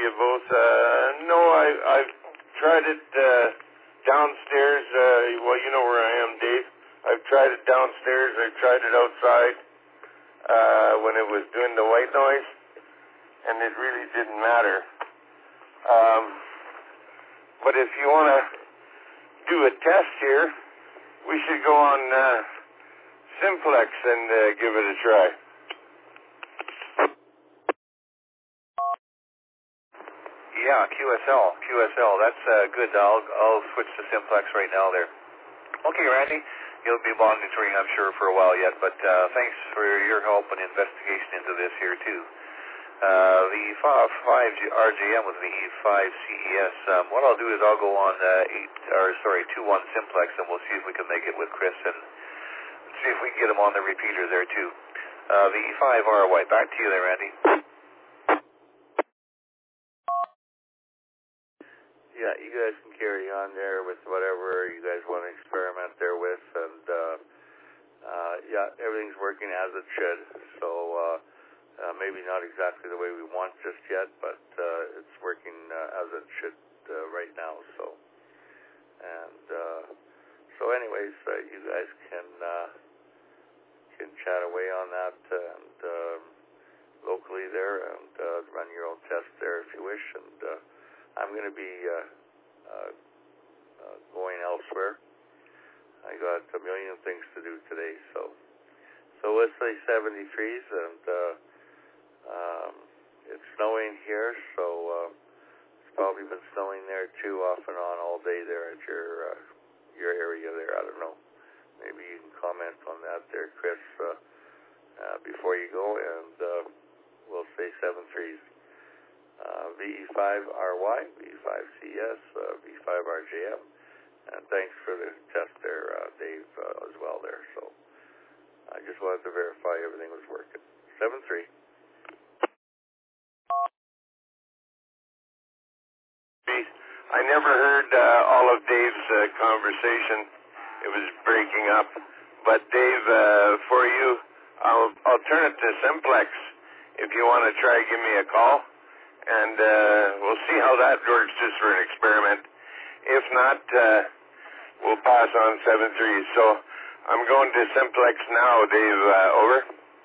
you both. No, I've tried it downstairs. Well, you know where I am, Dave. I've tried it downstairs. I've tried it outside when it was doing the white noise, and it really didn't matter. But if you want to do a test here, we should go on Simplex and give it a try. Yeah, QSL, that's good. I'll switch to Simplex right now there. Okay, Randy, you'll be monitoring, I'm sure, for a while yet, but thanks for your help and investigation into this here, too. The 5RJM with the E5 CES, what I'll do is I'll go on 2-1 Simplex, and we'll see if we can make it with Chris, and see if we can get him on the repeater there, too. The E5RY, back to you there, Randy. Yeah, you guys can carry on there with whatever you guys want to experiment there with, and yeah, everything's working as it should. So maybe not exactly the way we want just yet, but it's working as it should right now. So, and anyways, you guys can chat away on that and locally there, and run your own test there if you wish. And I'm going to be going elsewhere. I got a million things to do today, so let's say 73s, and it's snowing here, so it's probably been snowing there too, off and on all day there at your area there. I don't know. Maybe you can comment on that there, Chris, before you go, and we'll say 73s. VE5RY, VE5CS, V5RJM, and thanks for the test there, Dave, as well there. So I just wanted to verify everything was working. 7-3. I never heard all of Dave's conversation. It was breaking up. But Dave, for you, I'll turn it to Simplex. If you want to try, give me a call. And we'll see how that works just for an experiment. If not, we'll pass on 7-3. So I'm going to Simplex now, Dave. Over.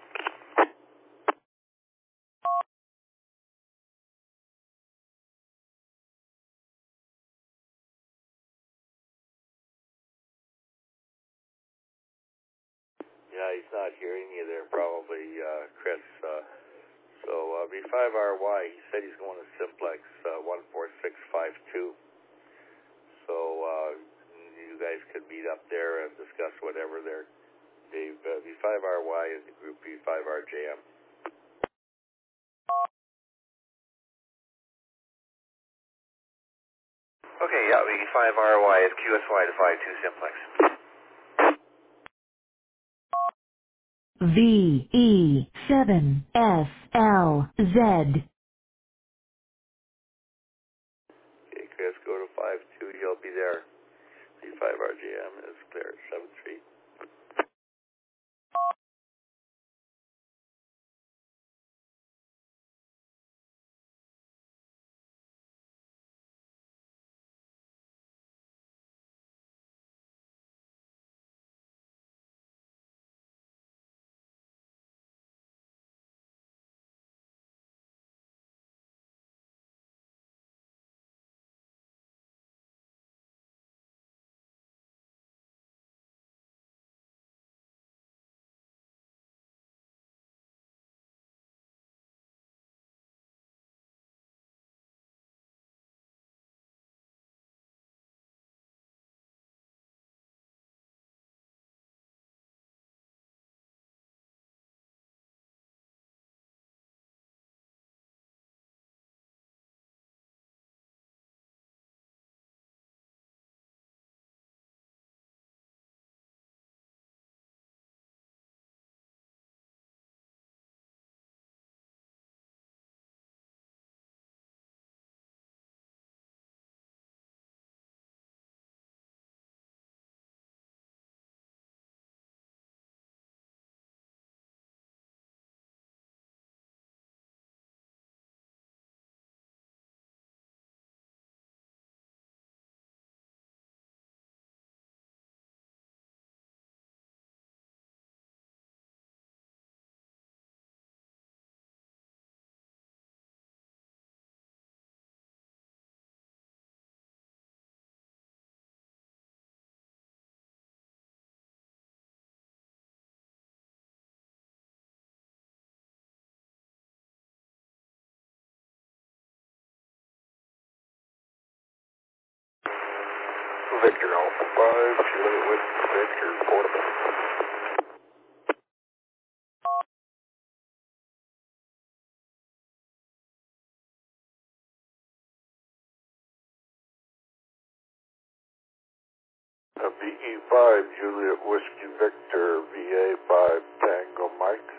Yeah, he's not hearing you there, probably, Chris. So V5RY, he said he's going to Simplex 14652. So you guys could meet up there and discuss whatever there. Dave, V5RY is the group V5RJM. Okay, yeah, V5RY is QSY to 52 Simplex. VE7SLZ. Okay, Chris, go to 52. You'll be there. V5RJM is clear. 7-3. Victor Alpha 5, Juliet Whiskey Victor, portable. VE5, Juliet Whiskey Victor, VA5, Tango Mike.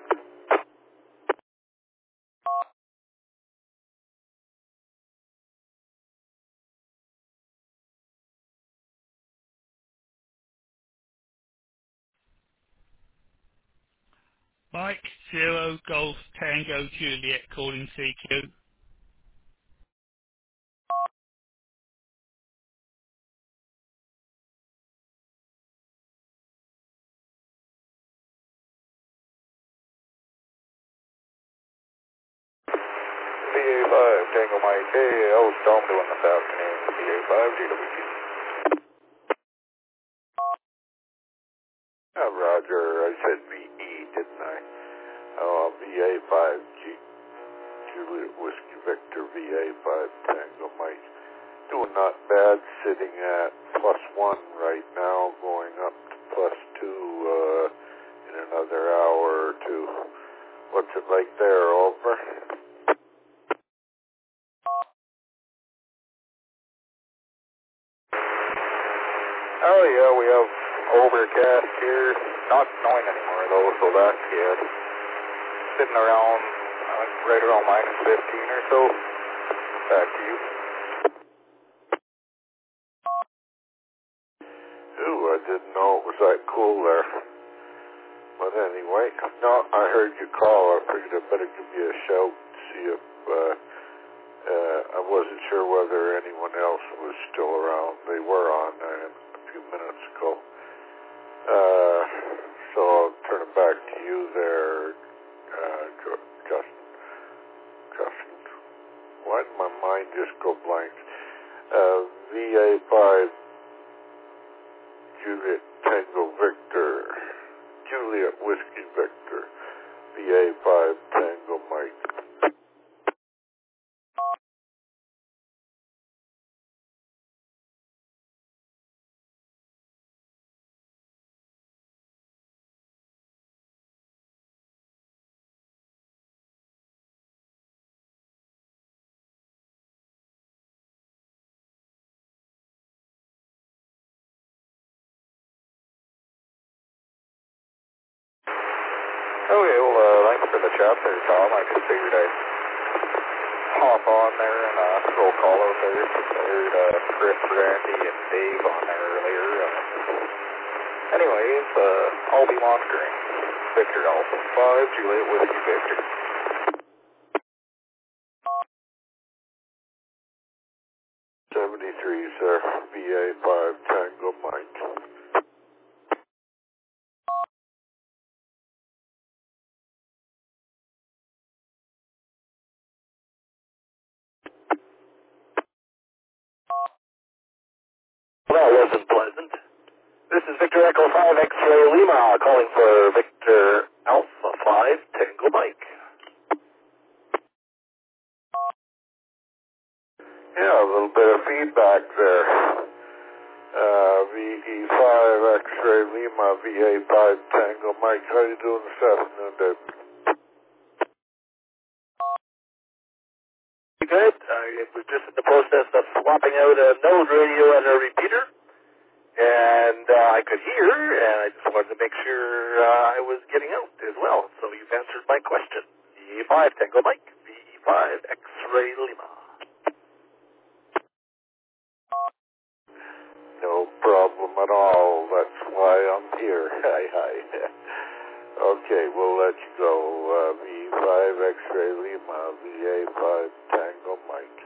Mike 0 Golf Tango Juliet calling CQ. VA5, Tango Mike, hey, how's Tom doing this afternoon? VA5, GWT. Roger, I said VE, didn't I? VA5, Juliet Whiskey Victor, VA5, Tango Mike. Doing not bad, sitting at +1 right now, going up to +2 in another hour or two. What's it like there, over? Oh yeah, we have overcast here. Not snowing anymore though, so that's good. Sitting around, right around -15 or so. Back to you. Ooh, I didn't know it was that cool there. But anyway, no, I heard you call. I figured I better give you a shout and see if, I wasn't sure whether anyone else was still around. They were on a few minutes ago. So I'll turn it back to you there, Justin. Justin. Why did my mind just go blank? VA5, Juliet Tango Victor, Juliet Whiskey Victor, VA5 Tango Mike. Okay, well, thanks for the chat there, Tom. I just figured I'd hop on there and throw a call out there. I heard Chris, Randy, and Dave on there earlier. Anyways, I'll be monitoring Victor Alpha 5, Juliet Whiskey Victor. '73, sir. VA5 Tango Mike. Well, that wasn't pleasant. This is Victor Echo 5 X-Ray Lima calling for Victor Alpha 5 Tango Mike. Yeah, a little bit of feedback there. VE5 X-Ray Lima, VA5 Tango Mike. How you doing this afternoon, Dave? Good. I was just in the process of swapping out a node radio and a repeater. And I could hear, and I just wanted to make sure I was getting out as well. So you've answered my question. VE5 Tango Mike, VE5 X-Ray Lima. No problem at all. That's why I'm here. Hi. Okay, we'll let you go. VE5 X-Ray Lima, VA5 Tango Mike.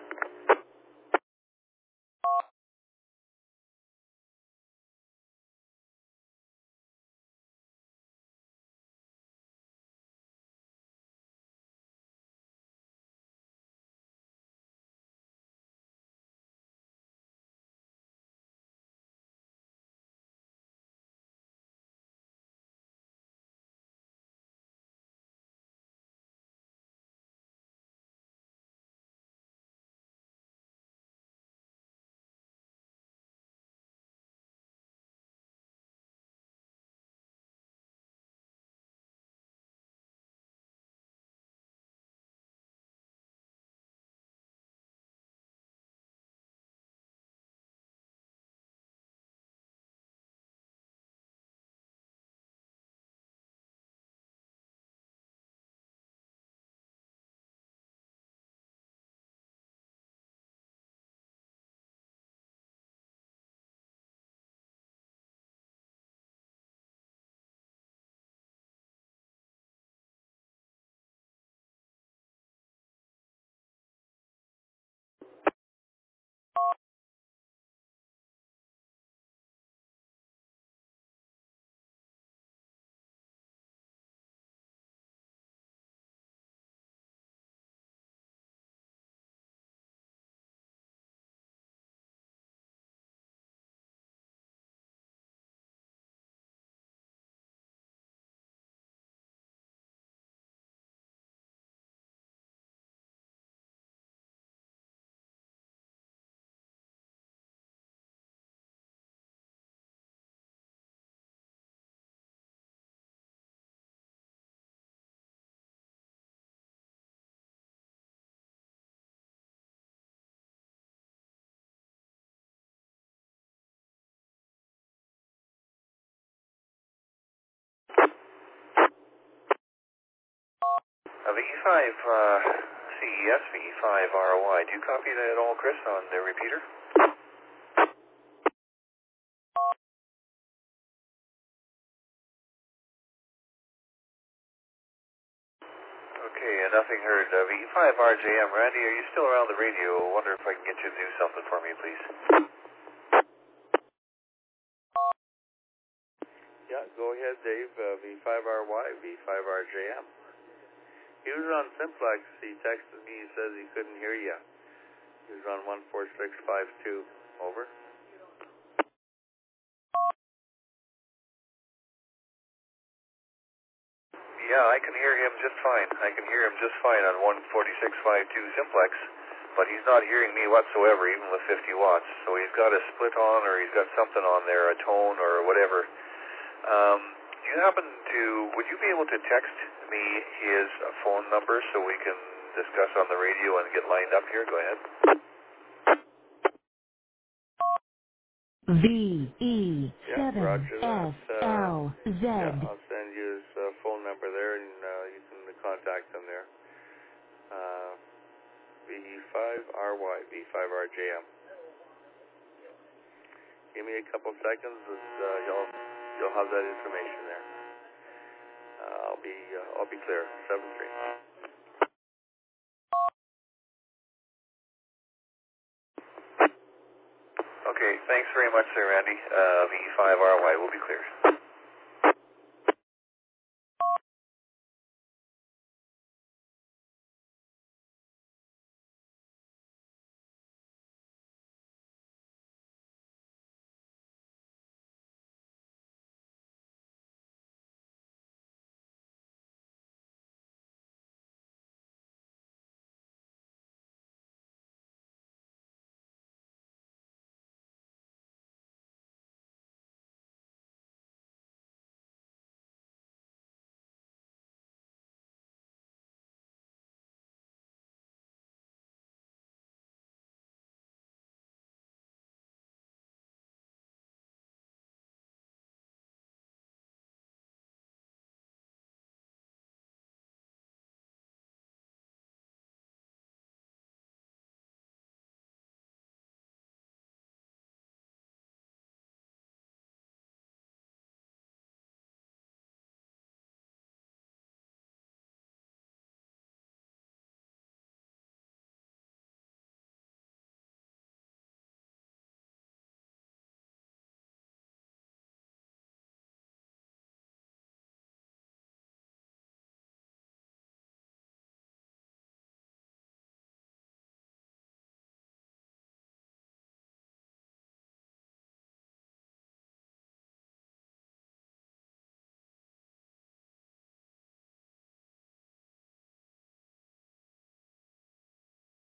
VE5 CES, VE5 ROI. Do you copy that at all, Chris, on the repeater? Okay, nothing heard. VE5 RJM. Randy, are you still around the radio? I wonder if I can get you to do something for me, please. Yeah, go ahead, Dave. V5RY, V5RJM. He was on Simplex. He texted me. He says he couldn't hear you. He was on 14652. Over. Yeah, I can hear him just fine. I can hear him just fine on 14652 Simplex, but he's not hearing me whatsoever, even with 50 watts. So he's got a split on, or he's got something on there, a tone or whatever. Do you happen to, would you be able to text me his phone number so we can discuss on the radio and get lined up here? Go ahead. VE7SLZ. Yeah, I'll send you his phone number there, and you can contact him there. V5RY, V5RJM. Give me a couple seconds, and you'll have that information there. I'll be clear. 7-3. Okay, thanks very much, sir, Randy. VE5RY will be clear.